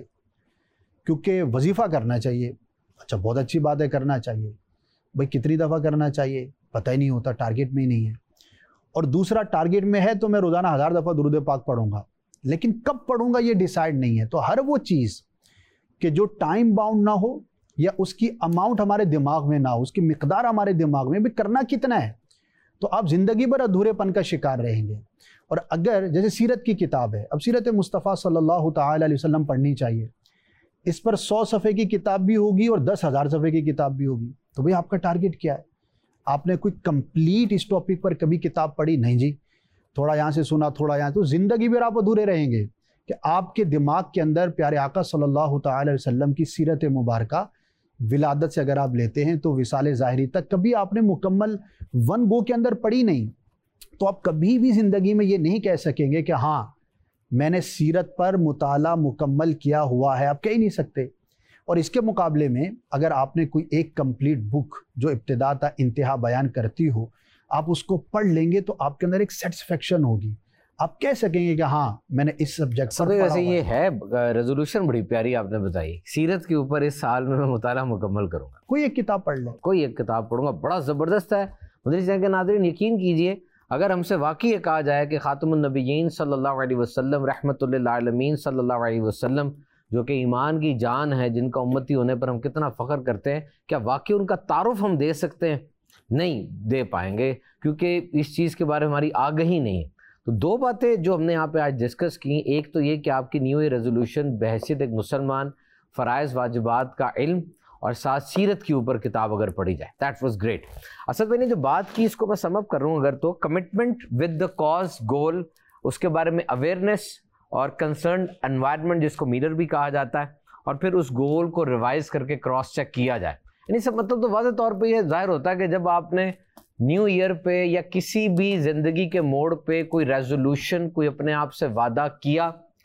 क्योंकि वजीफ़ा करना चाहिए। अच्छा, बहुत अच्छी बात है, करना चाहिए। भाई कितनी दफ़ा करना चाहिए पता ही नहीं होता, टारगेट में ही नहीं है। और दूसरा, टारगेट में है तो मैं रोज़ाना हज़ार दफ़ा दुरूद पाक पढ़ूंगा, लेकिन कब पढ़ूंगा ये डिसाइड नहीं है। तो हर वो चीज़ कि जो टाइम बाउंड ना हो या उसकी अमाउंट हमारे दिमाग में ना हो, उसकी मिकदार हमारे दिमाग में भी, करना कितना है, तो आप ज़िंदगी भर अधूरेपन का शिकार रहेंगे। और अगर जैसे सीरत की किताब है, अब सीरत मुस्तफ़ा सल्लल्लाहु ताला अलैहि वसल्लम पढ़नी चाहिए। इस पर सौ सफ़े की किताब भी होगी और दस हज़ार सफ़े की किताब भी होगी। तो भाई आपका टारगेट क्या है? आपने कोई कंप्लीट इस टॉपिक पर कभी किताब पढ़ी नहीं जी, थोड़ा यहाँ से सुना, थोड़ा यहाँ, तो ज़िंदगी भर आप अधूरे रहेंगे। कि आपके दिमाग के अंदर प्यारे आका सल्लल्लाहु ताला अलैहि वसल्लम की सीरत मुबारका विलादत से अगर आप लेते हैं तो विसाले ज़ाहिरी तक कभी आपने मुकम्मल वन गो के अंदर पढ़ी नहीं, तो आप कभी भी ज़िंदगी में ये नहीं कह सकेंगे कि हाँ मैंने सीरत पर मुताला मुकम्मल किया हुआ है। आप कह ही नहीं सकते। और इसके मुकाबले में अगर आपने कोई एक कंप्लीट बुक जो इब्तिदा ता इंतहा बयान करती हो, आप उसको पढ़ लेंगे तो आपके अंदर एक सेटिस्फेक्शन होगी। आप कह सकेंगे कि हाँ मैंने इस सब्जेक्ट पर वैसे ये है रेजोल्यूशन बड़ी प्यारी आपने बताई, सीरत के ऊपर इस साल में मैं मुताला मुकम्मल करूँगा। कोई एक किताब पढ़ लें, कोई एक किताब पढ़ूंगा, बड़ा ज़बरदस्त है। मुदरिस के नाज़रीन, यकीन कीजिए, अगर हमसे वाकई ये कहा जाए कि ख़ातमुन नबिय्यीन सल्लल्लाहु अलैहि वसल्लम रहमतुल लिल आलमीन सल्लल्लाहु अलैहि वसल्लम जो कि ईमान की जान है, जिनका उम्मती होने पर हम कितना फ़ख्र करते हैं, क्या वाकई उनका तारुफ हम दे सकते हैं? नहीं दे पाएंगे, क्योंकि इस चीज़ के बारे में हमारी आगाही नहीं है। तो दो बातें जो हमने यहाँ पे आज डिस्कस की, एक तो ये कि आपकी न्यू ईयर रेजोल्यूशन बहैसियत एक मुसलमान फ़राइज़ वाजिबात का इल्म और साथ सीरत के ऊपर किताब अगर पढ़ी जाए, दैट वाज ग्रेट। असद भाई ने जो बात की इसको मैं समअप कर रहा हूँ अगर, तो commitment with the cause goal, उसके बारे में अवेयरनेस और कंसर्न एनवायरनमेंट जिसको मिरर भी कहा जाता है, और फिर उस गोल को रिवाइज करके क्रॉस चेक किया जाए। यानी सब मतलब तो वाज़ेह तौर पे ये जाहिर होता है कि जब आपने न्यू ईयर पे या किसी भी ज़िंदगी के मोड़ पे कोई रेजोल्यूशन, कोई अपने आप से वादा किया,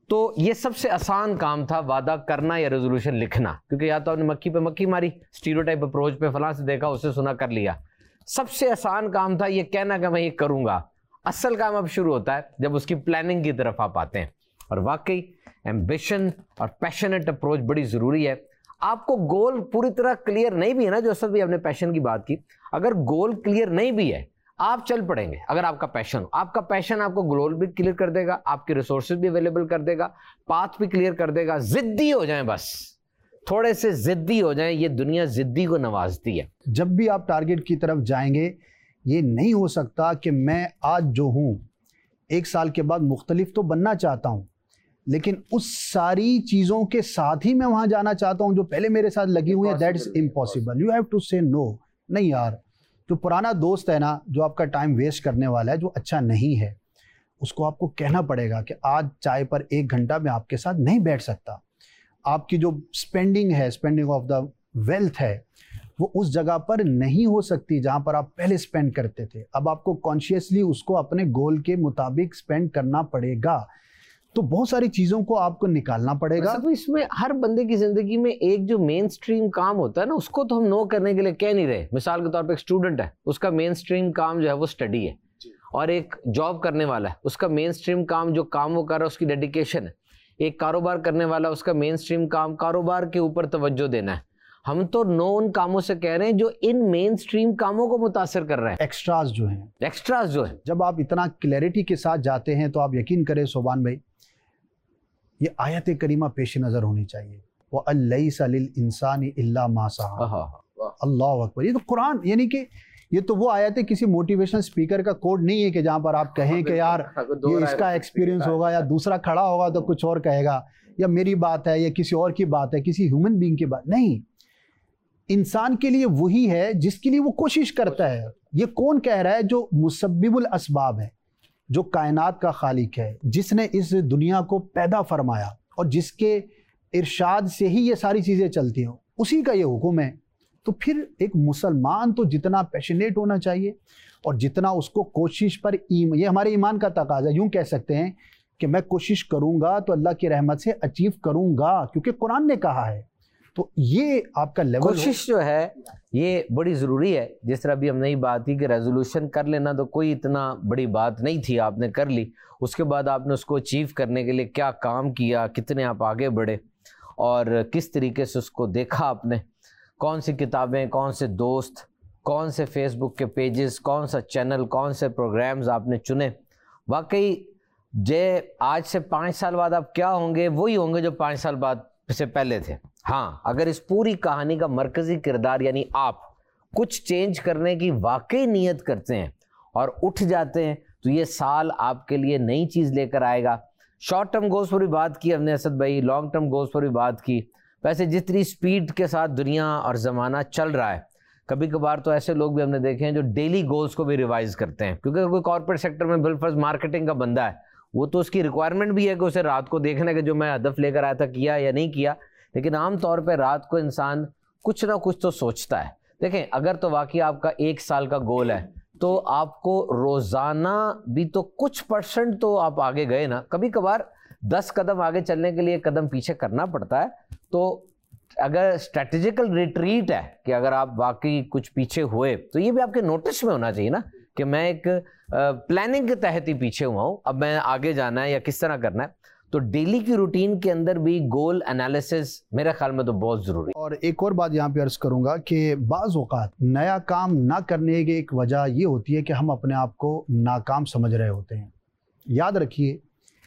तो ये सबसे आसान काम था वादा करना या रेजोल्यूशन लिखना, क्योंकि या तो आपने मक्खी पे मक्खी मारी, स्टीरियोटाइप अप्रोच पे फलां से देखा, उससे सुना, कर लिया। सबसे आसान काम था ये कहना कि मैं ये करूंगा। असल काम अब शुरू होता है जब उसकी प्लानिंग की तरफ आप आते हैं। और वाकई एम्बिशन और पैशनेट अप्रोच बड़ी ज़रूरी है। आपको गोल पूरी तरह क्लियर नहीं भी है ना, जो असल भी आपने पैशन की बात की, अगर गोल क्लियर नहीं भी है आप चल पड़ेंगे। अगर आपका पैशन हो, आपका पैशन आपको गोल भी क्लियर कर देगा, आपके रिसोर्सेज भी अवेलेबल कर देगा, पाथ भी क्लियर कर देगा। जिद्दी हो जाए, बस थोड़े से जिद्दी हो जाए, ये दुनिया जिद्दी को नवाजती है। जब भी आप टारगेट की तरफ जाएंगे, ये नहीं हो सकता कि मैं आज जो हूँ एक साल के बाद मुख्तलिफ तो बनना चाहता हूँ, लेकिन उस सारी चीज़ों के साथ ही मैं वहाँ जाना चाहता हूँ जो पहले मेरे साथ लगी हुई है। That is impossible. You have to say no. नहीं यार, जो पुराना दोस्त है ना, जो आपका टाइम वेस्ट करने वाला है, जो अच्छा नहीं है, उसको आपको कहना पड़ेगा कि आज चाय पर एक घंटा मैं आपके साथ नहीं बैठ सकता। आपकी जो स्पेंडिंग है, स्पेंडिंग ऑफ द वेल्थ है, वो उस जगह पर नहीं हो सकती जहाँ पर आप पहले स्पेंड करते थे। अब आपको कॉन्शियसली उसको अपने गोल के मुताबिक स्पेंड करना पड़ेगा। तो बहुत सारी चीज़ों को आपको निकालना पड़ेगा। तो इसमें हर बंदे की ज़िंदगी में एक जो मेन स्ट्रीम काम होता है ना, उसको तो हम नो करने के लिए कह नहीं रहे। मिसाल के तौर पे एक स्टूडेंट है, उसका मेन स्ट्रीम काम जो है वो स्टडी है, और एक जॉब करने वाला है, उसका मेन स्ट्रीम काम जो काम वो कर रहा है उसकी डेडिकेशन है। एक कारोबार करने वाला, उसका मेन स्ट्रीम काम कारोबार के ऊपर तवज्जो देना है। हम तो नो उन कामों से कह रहे हैं जो इन मेन स्ट्रीम कामों को मुतासिर कर रहे हैं। एक्स्ट्राज जो हैं, एक्स्ट्राज जो है। जब आप इतना क्लैरिटी के साथ जाते हैं तो आप यकीन करें सोबान भाई, ये आयत करीमा पेश नज़र होनी चाहिए। वो अल्लैसा लिल इंसानी इल्ला मा सहा। अल्लाह अकबर। ये तो कुरान, यानी कि ये तो वो आयत है, किसी मोटिवेशनल स्पीकर का कोड नहीं है कि जहाँ पर आप कहें कि यार ये इसका एक्सपीरियंस होगा, या दूसरा खड़ा होगा तो कुछ और कहेगा, या मेरी बात है या किसी और की बात है, किसी ह्यूमन बीइंग की बात नहीं। इंसान के लिए वही है जिसके लिए वो कोशिश करता है। ये कौन कह रहा है? जो मुसब्बिबुल असबाब है, जो कायनात का खालिक है, जिसने इस दुनिया को पैदा फरमाया और जिसके इरशाद से ही ये सारी चीज़ें चलती हैं, उसी का ये हुक्म है। तो फिर एक मुसलमान तो जितना पैशनेट होना चाहिए और जितना उसको कोशिश पर ईम, ये हमारे ईमान का तकाजा। यूँ कह सकते हैं कि मैं कोशिश करूँगा तो अल्लाह की रहमत से अचीव करूँगा, क्योंकि कुरान ने कहा है। तो ये आपका लेवल, कोशिश जो है ये बड़ी ज़रूरी है। जिस तरह अभी हमने ये बात की कि रेजोल्यूशन कर लेना तो कोई इतना बड़ी बात नहीं थी, आपने कर ली। उसके बाद आपने उसको अचीव करने के लिए क्या काम किया, कितने आप आगे बढ़े और किस तरीके से उसको देखा आपने, कौन सी किताबें, कौन से दोस्त, कौन से फेसबुक के पेजेस, कौन सा चैनल, कौन से प्रोग्राम्स आपने चुने। वाकई जे आज से पाँच साल बाद आप क्या होंगे, वही होंगे जो पाँच साल बाद से पहले थे। हाँ, अगर इस पूरी कहानी का मरकजी किरदार यानी आप कुछ चेंज करने की वाकई नीयत करते हैं और उठ जाते हैं, तो ये साल आपके लिए नई चीज़ लेकर आएगा। शॉर्ट टर्म गोल्स पर भी बात की हमने असद भाई, लॉन्ग टर्म गोल्स पर भी बात की। वैसे जितनी स्पीड के साथ दुनिया और ज़माना चल रहा है, कभी कभार तो ऐसे लोग भी हमने देखे हैं जो डेली गोल्स को भी रिवाइज करते हैं। क्योंकि कोई कॉर्पोरेट सेक्टर में बिलफर्ज मार्केटिंग का बंदा है, वो तो उसकी रिक्वायरमेंट भी है कि उसे रात को देखना है कि जो मैं हदफ लेकर आया था किया या नहीं किया। लेकिन आम तौर पे रात को इंसान कुछ ना कुछ तो सोचता है। देखें, अगर तो वाकई आपका एक साल का गोल है तो आपको रोज़ाना भी तो कुछ परसेंट तो आप आगे गए ना। कभी कभार दस कदम आगे चलने के लिए कदम पीछे करना पड़ता है। तो अगर स्ट्रेटेजिकल रिट्रीट है कि अगर आप वाकई कुछ पीछे हुए तो ये भी आपके नोटिस में होना चाहिए ना कि मैं एक प्लानिंग के तहत ही पीछे हुआ हूँ, अब मैं आगे जाना है या किस तरह करना है। तो डेली की रूटीन के अंदर भी गोल एनालिसिस मेरे ख्याल में तो बहुत ज़रूरी है। और एक और बात यहाँ पे अर्ज़ करूँगा कि बाज़ औक़ात नया काम ना करने की एक वजह ये होती है कि हम अपने आप को नाकाम समझ रहे होते हैं। याद रखिए,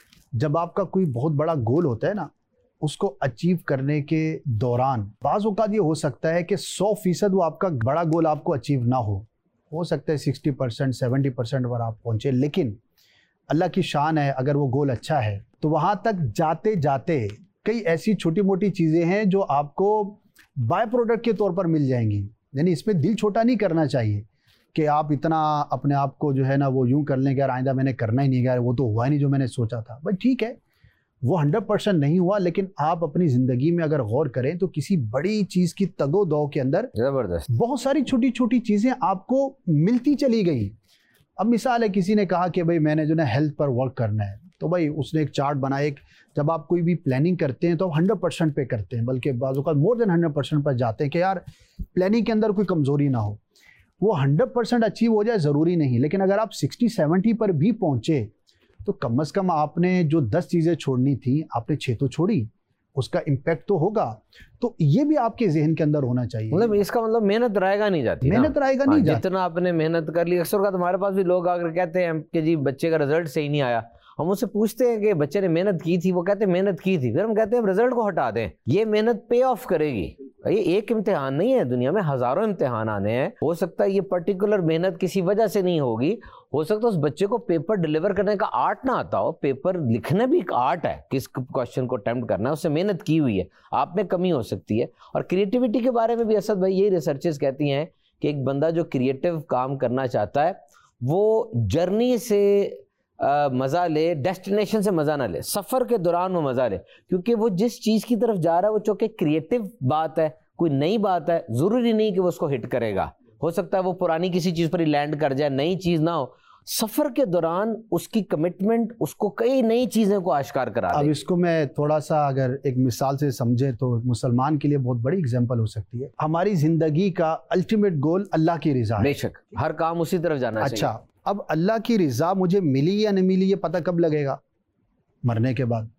जब आपका कोई बहुत बड़ा गोल होता है ना, उसको अचीव करने के दौरान बाज़ औक़ात ये हो सकता है कि सौ फीसद वो आपका बड़ा गोल आपको अचीव ना हो हो सकता है सिक्सटी परसेंट सेवेंटी परसेंट पर आप पहुँचे। लेकिन अल्लाह की शान है, अगर वो गोल अच्छा है तो वहाँ तक जाते जाते कई ऐसी छोटी मोटी चीज़ें हैं जो आपको बाय प्रोडक्ट के तौर पर मिल जाएंगी। यानी इसमें दिल छोटा नहीं करना चाहिए कि आप इतना अपने आप को जो है ना वो यूँ कर लें कि यार आइंदा मैंने करना ही नहीं, यार वो तो हुआ ही नहीं जो मैंने सोचा था। बट ठीक है, वो हंड्रेड परसेंट नहीं हुआ, लेकिन आप अपनी ज़िंदगी में अगर गौर करें तो किसी बड़ी चीज़ की तगो दो के अंदर ज़बरदस्त बहुत सारी छोटी छोटी चीज़ें आपको मिलती चली गई। अब मिसाल है, किसी ने कहा कि भाई मैंने जो है हेल्थ पर वर्क करना है, तो भाई उसने एक चार्ट बनाया। एक जब आप कोई भी प्लानिंग करते हैं तो आप हंड्रेड परसेंट पे करते हैं, बल्कि बाज़ों का मोर देन हंड्रेड परसेंट पर जाते हैं कि यार प्लानिंग के अंदर कोई कमज़ोरी ना हो। वो हंड्रेड परसेंट अचीव हो जाए ज़रूरी नहीं, लेकिन अगर आप सिक्सटी सेवेंटी पर भी पहुँचे तो कम अज़ कम आपने जो दस चीज़ें छोड़नी थी आपने छः तो छोड़ी, उसका इम्पैक्ट तो होगा। तो ये भी आपके जहन के अंदर होना चाहिए। मतलब इसका मतलब मेहनत रहेगा नहीं जाती, मेहनत रहेगा नहीं जाती। जितना आपने मेहनत कर ली। अक्सर का तुम्हारे पास भी लोग आकर कहते हैं कि जी बच्चे का रिजल्ट सही नहीं आया, हम उससे पूछते हैं कि बच्चे ने मेहनत की थी, वो कहते हैं मेहनत की थी, फिर हम कहते हैं रिजल्ट को हटा दें, ये मेहनत पे ऑफ करेगी। ये एक इम्तिहान नहीं है, दुनिया में हजारों इम्तिहान आने हैं। हो सकता है ये पर्टिकुलर मेहनत किसी वजह से नहीं होगी, हो सकता है उस बच्चे को पेपर डिलीवर करने का आर्ट ना आता हो। पेपर लिखना भी एक आर्ट है, किस क्वेश्चन को अटेम्प्ट करना है, उससे मेहनत की हुई है, आप में कमी हो सकती है। और क्रिएटिविटी के बारे में भी असद भाई यही रिसर्चेस कहती हैं कि एक बंदा जो क्रिएटिव काम करना चाहता है वो जर्नी से Uh, मज़ा ले, डेस्टिनेशन से मज़ा ना ले, सफ़र के दौरान वो मज़ा ले, क्योंकि वो जिस चीज़ की तरफ जा रहा है वो चूँकि क्रिएटिव बात है, कोई नई बात है, ज़रूरी नहीं कि वो उसको हिट करेगा। हो सकता है वो पुरानी किसी चीज़ पर ही लैंड कर जाए, नई चीज़ ना हो। सफ़र के दौरान उसकी कमिटमेंट उसको कई नई चीज़ों को आश्कार करा दे। अब इसको मैं थोड़ा सा अगर एक मिसाल से समझे तो मुसलमान के लिए बहुत बड़ी एग्जांपल हो सकती है। हमारी ज़िंदगी का अल्टीमेट गोल अल्लाह की रज़ा है। बेशक हर काम उसी तरफ जाना चाहिए। अच्छा, अब अल्लाह की रज़ा मुझे मिली या नहीं मिली ये पता कब लगेगा? मरने के बाद।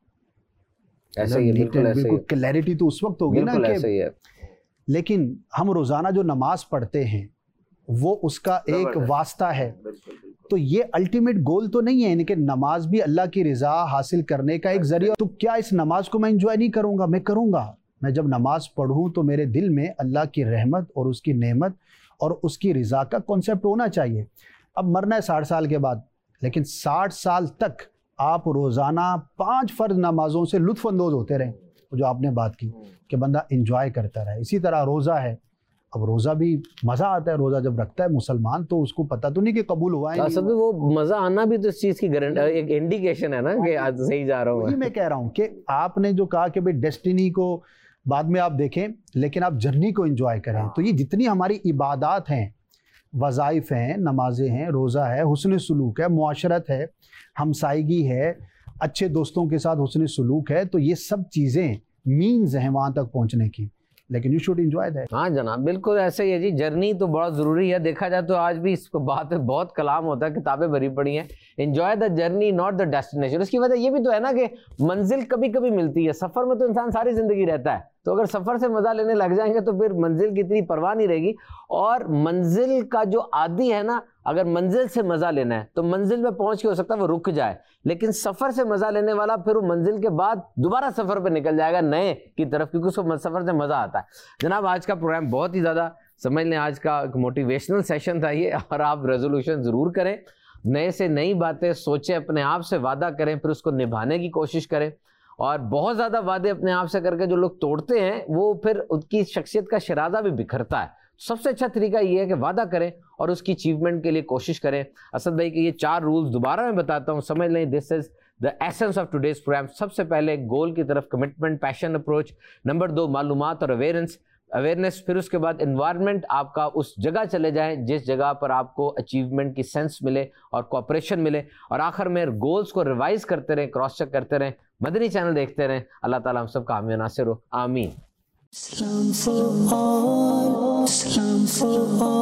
ऐसे ही, बिल्कुल ऐसे ही। क्लैरिटी तो उस वक्त होगी ना कि ऐसे ही है। लेकिन हम रोज़ाना जो नमाज पढ़ते हैं वो उसका एक वास्ता है। तो ये अल्टीमेट गोल तो नहीं है, यानी कि नमाज भी अल्लाह की रज़ा हासिल करने का एक जरिया। तो क्या इस नमाज को मैं एंजॉय नहीं करूँगा? मैं करूँगा। मैं जब नमाज पढ़ूँ तो मेरे दिल में अल्लाह की रहमत और उसकी नेमत और उसकी रज़ा का कॉन्सेप्ट होना चाहिए। अब मरना है साठ साल के बाद, लेकिन साठ साल तक आप रोज़ाना पांच फ़र्ज नमाजों से लुत्फ़अंदोज़ होते रहें, जो आपने बात की कि बंदा एंजॉय करता रहे। इसी तरह रोज़ा है, अब रोज़ा भी मज़ा आता है। रोज़ा जब रखता है मुसलमान तो उसको पता तो नहीं कि कबूल हुआ है। असल में वो मज़ा आना भी तो इस चीज़ की गारंटी, एक इंडिकेशन है ना कि आज सही जा रहा हूँ। मैं कह रहा हूँ कि आपने जो कहा कि भाई डेस्टिनी को बाद में आप देखें, लेकिन आप जर्नी को एंजॉय करें। तो ये जितनी हमारी इबादत हैं, वज़ाइफ हैं, नमाजें हैं, रोज़ा है, हुस्न सलूक है, मुआशरत है, हमसायगी है, अच्छे दोस्तों के साथ हुस्न सलूक है, तो ये सब चीज़ें मीन्स हैं वहाँ तक पहुँचने की, लेकिन यू शुड एंजॉय दैट। हाँ जनाब, बिल्कुल ऐसे ही है जी। जर्नी तो बहुत ज़रूरी है। देखा जाए तो आज भी इस बात में बहुत कलाम होता है, किताबें भरी पड़ी हैं। Enjoy the journey not the destination. उसकी वजह ये भी तो है ना कि मंजिल कभी कभी मिलती है। सफ़र में तो इंसान सारी ज़िंदगी रहता है, तो अगर सफ़र से मज़ा लेने लग जाएंगे तो फिर मंजिल की इतनी परवाह नहीं रहेगी। और मंजिल का जो आदी है ना, अगर मंजिल से मज़ा लेना है तो मंजिल में पहुंच के हो सकता है वो रुक जाए, लेकिन सफ़र से मज़ा लेने वाला फिर वो मंजिल के बाद दोबारा सफ़र पे निकल जाएगा नए की तरफ, क्योंकि उसको सफ़र से मज़ा आता है। जनाब आज का प्रोग्राम बहुत ही ज़्यादा समझ लें, आज का एक मोटिवेशनल सेशन था ये। और आप रेजोल्यूशन ज़रूर करें, नए से नई बातें सोचें, अपने आप से वादा करें, फिर उसको निभाने की कोशिश करें। और बहुत ज़्यादा वादे अपने आप से करके जो लोग तोड़ते हैं वो फिर उनकी शख्सियत का शराजा भी बिखरता है। सबसे अच्छा तरीका ये है कि वादा करें और उसकी अचीवमेंट के लिए कोशिश करें। असद भाई के ये चार रूल्स दोबारा मैं बताता हूँ, समझ लें। This is the essence of today's program. सबसे पहले गोल की तरफ कमिटमेंट, पैशन अप्रोच। नंबर दो मालूमात और अवेयरेंस अवेयरनेस फिर उसके बाद एनवायरनमेंट, आपका उस जगह चले जाएं जिस जगह पर आपको अचीवमेंट की सेंस मिले और कोऑपरेशन मिले। और आखिर में गोल्स को रिवाइज करते रहें, क्रॉस चेक करते रहें, मदनी चैनल देखते रहें। अल्लाह ताला हम सब का हामी नासिर हो, आमीन। Islam for all, Islam for all.